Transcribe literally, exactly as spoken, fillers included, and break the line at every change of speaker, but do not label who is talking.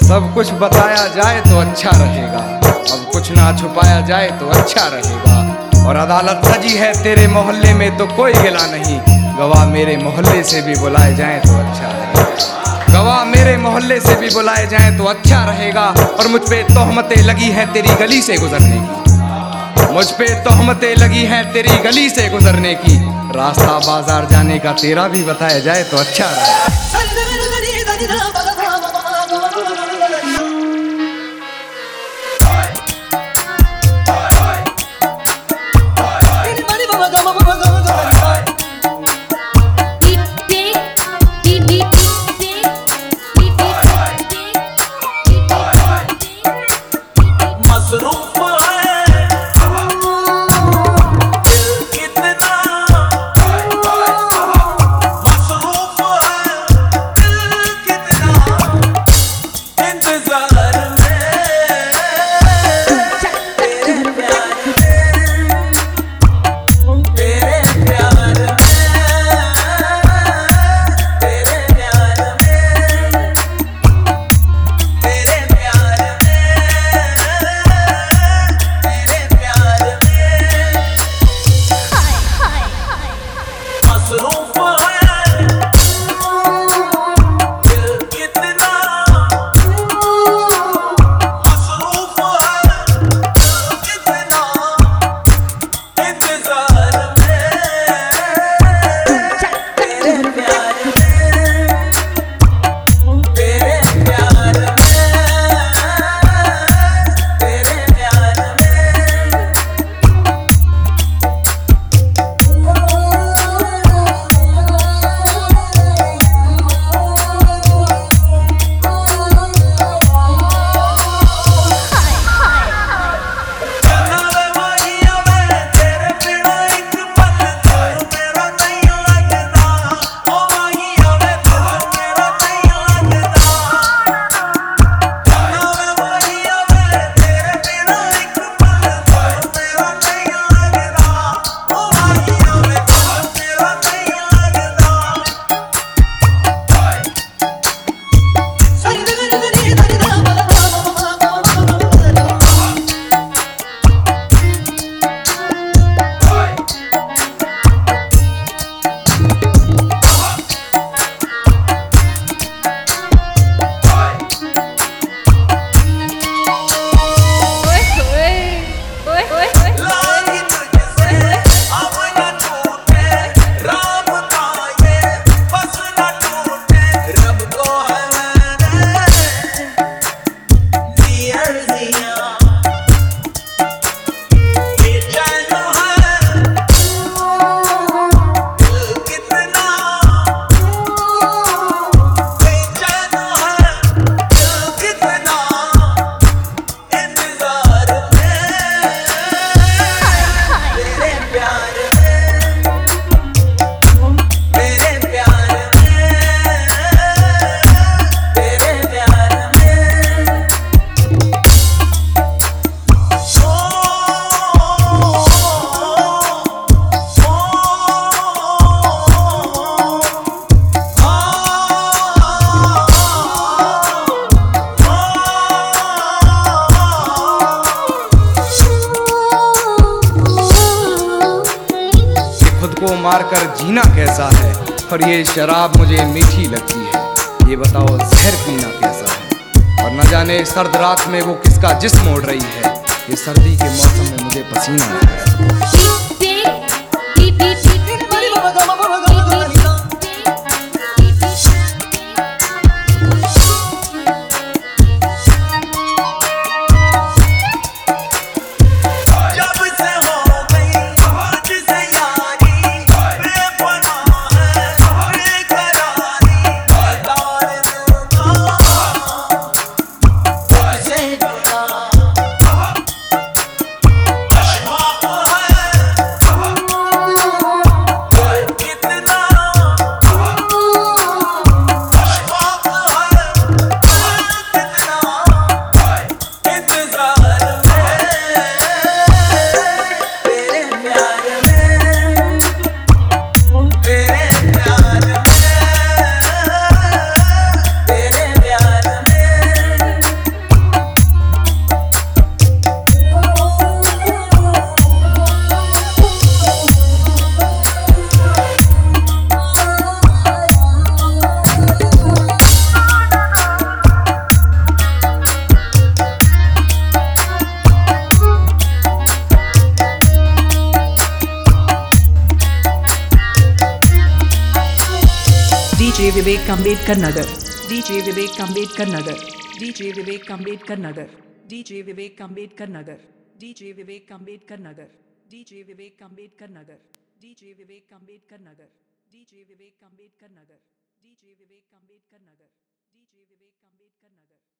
सब कुछ बताया जाए तो अच्छा रहेगा, अब कुछ ना छुपाया जाए तो अच्छा रहेगा। और अदालत सजी है तेरे मोहल्ले में तो कोई गिला नहीं, गवाह मेरे मोहल्ले से भी बुलाए जाएं तो अच्छा रहेगा। गवाह मेरे मोहल्ले से भी बुलाए जाएं तो अच्छा रहेगा। और मुझ पे तोहमतें लगी हैं तेरी गली से गुजरने की, मुझ पे तोहमतें लगी हैं तेरी गली से गुजरने की। रास्ता बाजार जाने का तेरा भी बताया जाए तो अच्छा रहेगा। को मारकर जीना कैसा है, और ये शराब मुझे मीठी लगती है, ये बताओ जहर पीना कैसा है। और न जाने सर्द रात में वो किसका जिस्म ओढ़ रही है, ये सर्दी के मौसम में मुझे पसीना आता है।
DJ Vivek Ambedkar Nagar DJ Vivek Ambedkar Nagar DJ Vivek Ambedkar Nagar DJ Vivek Ambedkar Nagar DJ Vivek Ambedkar Nagar DJ Vivek Ambedkar Nagar DJ Vivek Ambedkar Nagar DJ Vivek Ambedkar Nagar DJ Vivek Ambedkar Nagar DJ Vivek Ambedkar नगर